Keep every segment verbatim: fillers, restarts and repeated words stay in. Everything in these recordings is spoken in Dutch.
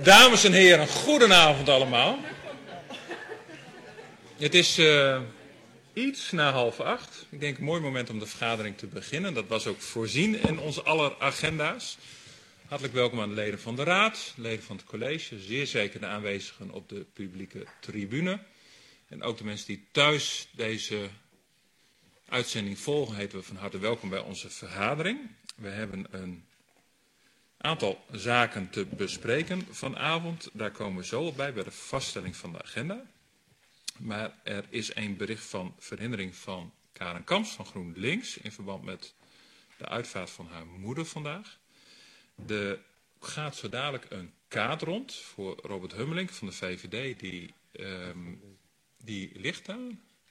Dames en heren, goedenavond allemaal. Het is uh, iets na half acht. Ik denk een mooi moment om de vergadering te beginnen. Dat was ook voorzien in onze aller agenda's. Hartelijk welkom aan de leden van de Raad, leden van het college, zeer zeker de aanwezigen op de publieke tribune. En ook de mensen die thuis deze uitzending volgen, heten we van harte welkom bij onze vergadering. We hebben een aantal zaken te bespreken vanavond. Daar komen we zo op bij, bij de vaststelling van de agenda. Maar er is een bericht van verhindering van Karen Kamps van GroenLinks in verband met de uitvaart van haar moeder vandaag. Er gaat zo dadelijk een kaart rond voor Robert Hummelink van de V V D. Die, um, die ligt daar.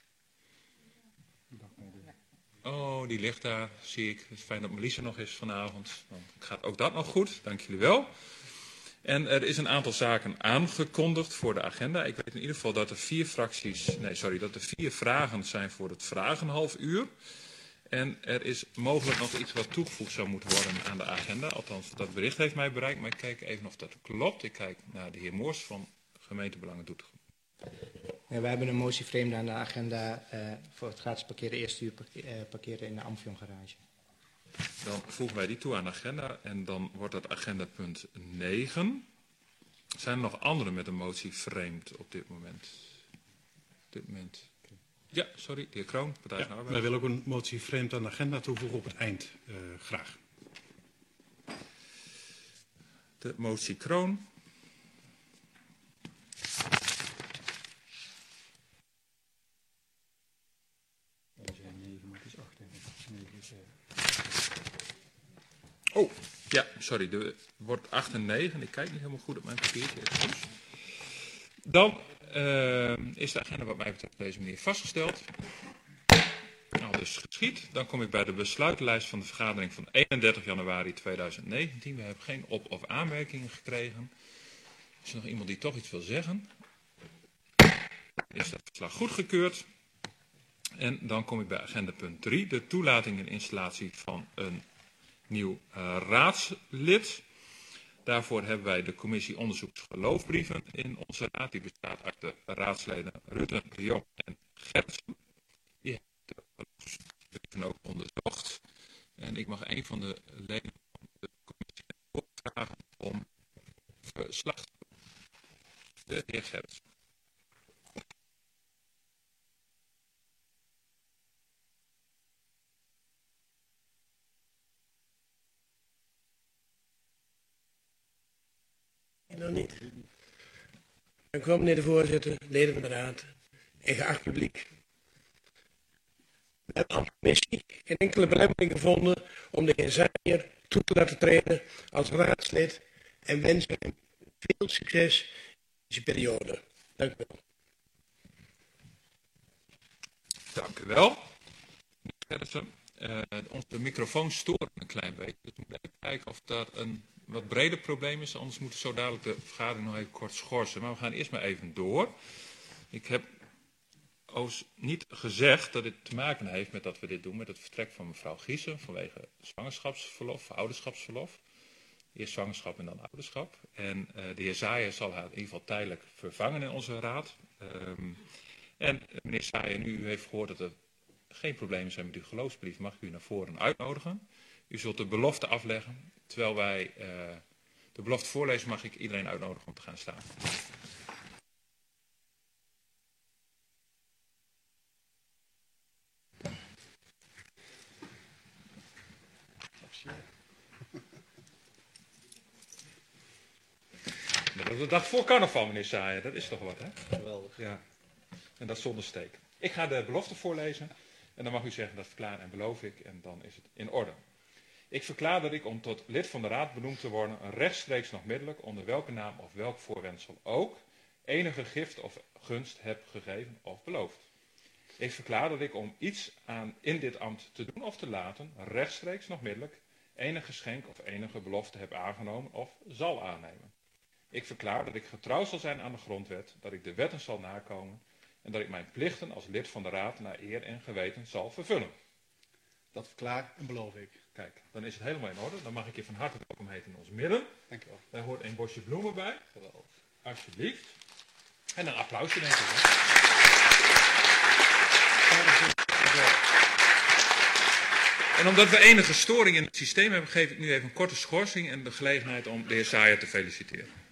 Oh, die ligt daar, zie ik. Het is fijn dat Melissa nog is vanavond. Dan gaat ook dat nog goed, dank jullie wel. En er is een aantal zaken aangekondigd voor de agenda. Ik weet in ieder geval dat er vier fracties, nee sorry, dat er vier vragen zijn voor het vragenhalf uur. En er is mogelijk nog iets wat toegevoegd zou moeten worden aan de agenda. Althans, dat bericht heeft mij bereikt, maar ik kijk even of dat klopt. Ik kijk naar de heer Moors van Gemeentebelangen Doetinchem. Ja, we hebben een motie vreemd aan de agenda uh, voor het gratis parkeren, eerste uur parkeren, uh, parkeren in de Amphion garage. Dan voegen wij die toe aan de agenda en dan wordt dat agenda punt negen. Zijn er nog anderen met een motie vreemd op dit moment? Op dit moment. Ja, sorry, de heer Kroon, Partij van de Arbeid. Wij willen ook een motie vreemd aan de agenda toevoegen op het eind, uh, graag. De motie Kroon. Oh, ja, sorry, er wordt acht en negen. Ik kijk niet helemaal goed op mijn papiertje. Dan uh, is de agenda wat mij betreft op deze manier vastgesteld. Nou, dus geschied. Dan kom ik bij de besluitenlijst van de vergadering van eenendertig januari tweeduizend negentien. We hebben geen op- of aanmerkingen gekregen. Is er nog iemand die toch iets wil zeggen? Is dat verslag goedgekeurd? En dan kom ik bij agenda punt drie. De toelating en installatie van een nieuw uh, raadslid. Daarvoor hebben wij de commissie onderzoeksgeloofbrieven in onze raad. Die bestaat uit de raadsleden Rutte, de Jong en Gertsen. Die hebben de geloofsbrieven ook onderzocht. En ik mag een van de leden van de commissie vragen om verslag te doen. De heer Gertsen. Nog niet. Dank u wel, meneer de voorzitter, leden van de raad en geacht publiek. We hebben als commissie geen enkele belemmering gevonden om de heer Zaaier toe te laten treden als raadslid en wensen hem veel succes in deze periode. Dank u wel. Dank u wel. Uh, onze microfoons storen een klein beetje. Dus we moeten even kijken of dat een wat breder probleem is. Anders moeten we zo dadelijk de vergadering nog even kort schorsen. Maar we gaan eerst maar even door. Ik heb niet gezegd dat dit te maken heeft met dat we dit doen met het vertrek van mevrouw Giesen vanwege zwangerschapsverlof, ouderschapsverlof. Eerst zwangerschap en dan ouderschap. En uh, de heer Zaaier zal haar in ieder geval tijdelijk vervangen in onze raad. Um, en uh, meneer Zaaier, nu u heeft gehoord dat er geen problemen zijn met uw geloofsbrief, mag ik u naar voren uitnodigen. U zult de belofte afleggen. Terwijl wij uh, de belofte voorlezen, mag ik iedereen uitnodigen om te gaan staan. Dat is de dag voor carnaval, meneer Zaaier. Dat is toch wat, hè? Geweldig. Ja. En dat zonder steek. Ik ga de belofte voorlezen. En dan mag u zeggen dat verklaar en beloof ik. En dan is het in orde. Ik verklaar dat ik om tot lid van de raad benoemd te worden rechtstreeks nog middelijk, onder welke naam of welk voorwendsel ook, enige gift of gunst heb gegeven of beloofd. Ik verklaar dat ik om iets aan in dit ambt te doen of te laten, rechtstreeks nog middelijk, enig geschenk of enige belofte heb aangenomen of zal aannemen. Ik verklaar dat ik getrouw zal zijn aan de grondwet, dat ik de wetten zal nakomen en dat ik mijn plichten als lid van de raad naar eer en geweten zal vervullen. Dat verklaar en beloof ik. Kijk, dan is het helemaal in orde. Dan mag ik je van harte welkom heten in ons midden. Dank je wel. Daar hoort een bosje bloemen bij. Geweldig. Alsjeblieft. En een applausje denk ik. Hè? En omdat we enige storing in het systeem hebben, geef ik nu even een korte schorsing en de gelegenheid om de heer Saaier te feliciteren.